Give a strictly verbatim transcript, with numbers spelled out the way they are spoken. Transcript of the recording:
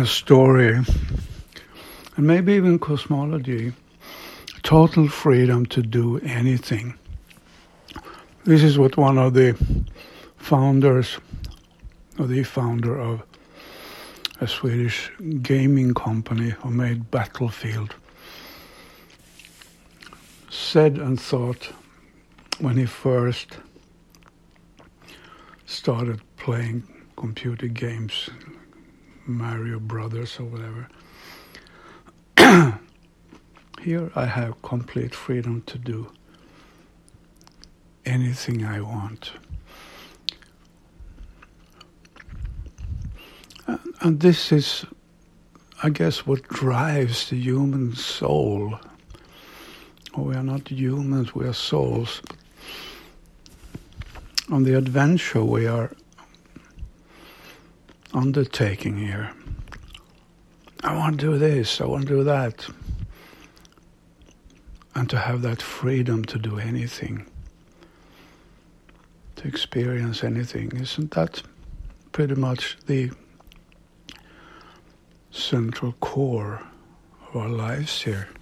story, and maybe even cosmology, total freedom to do anything. This is what one of the founders, or the founder of a Swedish gaming company who made Battlefield, said and thought when he first started playing computer games, Mario Brothers or whatever. Here I have complete freedom to do anything I want. And, and this is, I guess, what drives the human soul. Oh, we are not humans, we are souls. On the adventure we are undertaking here. I want to do this, I want to do that. And to have that freedom to do anything, to experience anything, isn't that pretty much the central core of our lives here?